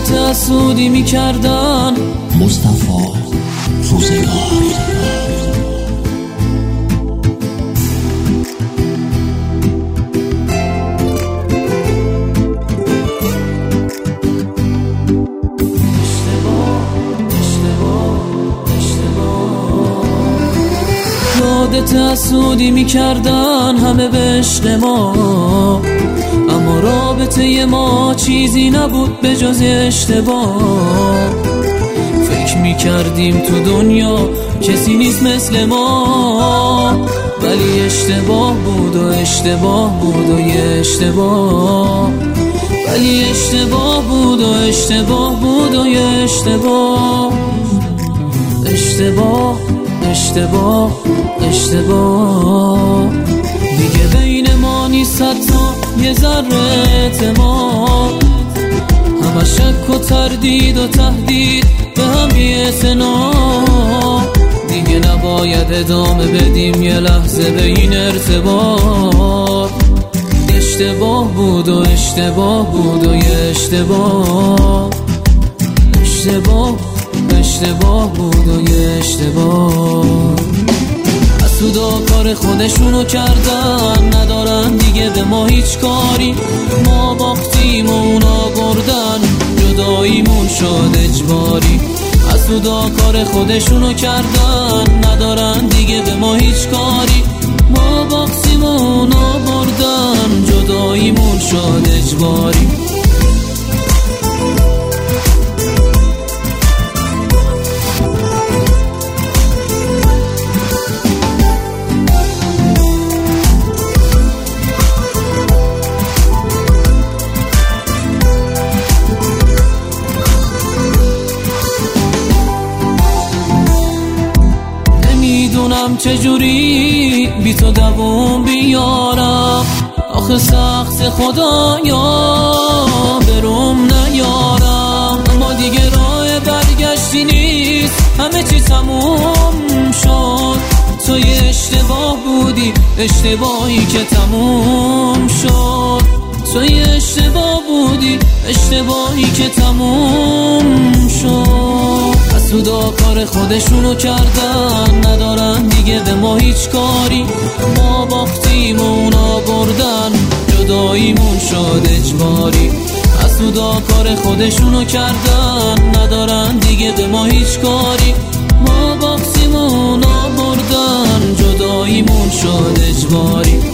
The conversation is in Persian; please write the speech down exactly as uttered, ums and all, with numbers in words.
یادت حسودی میکردن مصطفی روزگار. یادت حسودی میکردن همه به عشق ما، اما رابطه ما چیزی نبود به جز اشتباه. فکر میکردیم تو دنیا کسی نیست مثل ما، ولی اشتباه بود و اشتباه بود و یه اشتباه، ولی اشتباه بود و اشتباه بود و یه اشتباه. اشتباه اشتباه اشتباه دیگه بین ما نیست حتی یه ذره اعتماد، همه شک و تردید و تهدید به هم بی‌اعتنا. دیگه نباید ادامه بدیم یه لحظه به این ارتباط. اشتباه بود و اشتباه بود و یه اشتباه، اشتباه اشتباه بود و یه اشتباه. حسودا کار خودشونو کردن، ندارن دیگه به ما هیچ کاری. ما باختیم و اونا بردن، جداییمون شد اجباری. حسودا کار خودشونو کردن، ندارن دیگه به ما هیچ کاری. ما باختیم و اونا بردن، جداییمون شد اجباری. نمیدونم چجوری بی تو دووم بیارم، آخه سخت خدایا بروم نیارم. اما دیگه راه برگشتی نیست، همه چی تموم شد. تو یه اشتباه بودی، اشتباهی که تموم شد. تو یه اشتباه بودی، اشتباهی که تموم شد. حسودا کار خودشونو کردن، ندارن دیگه به ما هیچ کاری. ما باختیم و اونا بردن، جداییمون شد اجباری. حسودا کار خودشونو کردن، ندارن دیگه به ما هیچ کاری. ما باختیم و اونا بردن، جداییمون شد اجباری.